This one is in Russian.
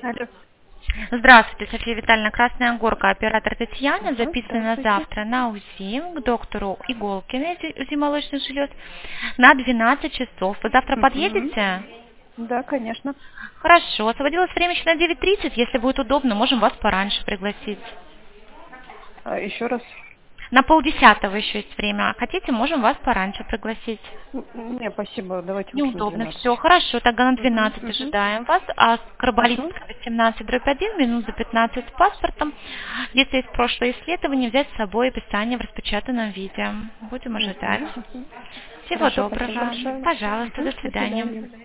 Алло. Здравствуйте, София Витальевна, Красная Горка, оператор Татьяна, Ага, записана на здравствуйте. завтра на УЗИ к доктору Иголкиной, УЗИ молочных желез, на 12 часов. Вы завтра Угу. подъедете? Да, конечно. Хорошо, освободилось время еще на 9:30, если будет удобно, можем вас пораньше пригласить. Еще раз. На 9:30 еще есть время, а хотите, можем вас пораньше пригласить. Не, спасибо. Давайте лучше на Неудобно, все, 12. хорошо, тогда на Угу, 12 угу. ожидаем вас, а Угу. Карболитская 18/1, минут за 15 с паспортом. Если есть прошлое исследование, взять с собой описание в распечатанном виде. Будем Угу. ожидать. Угу. Всего Хорошо, спасибо доброго. большое. Пожалуйста, Угу. до До свидания. свидания.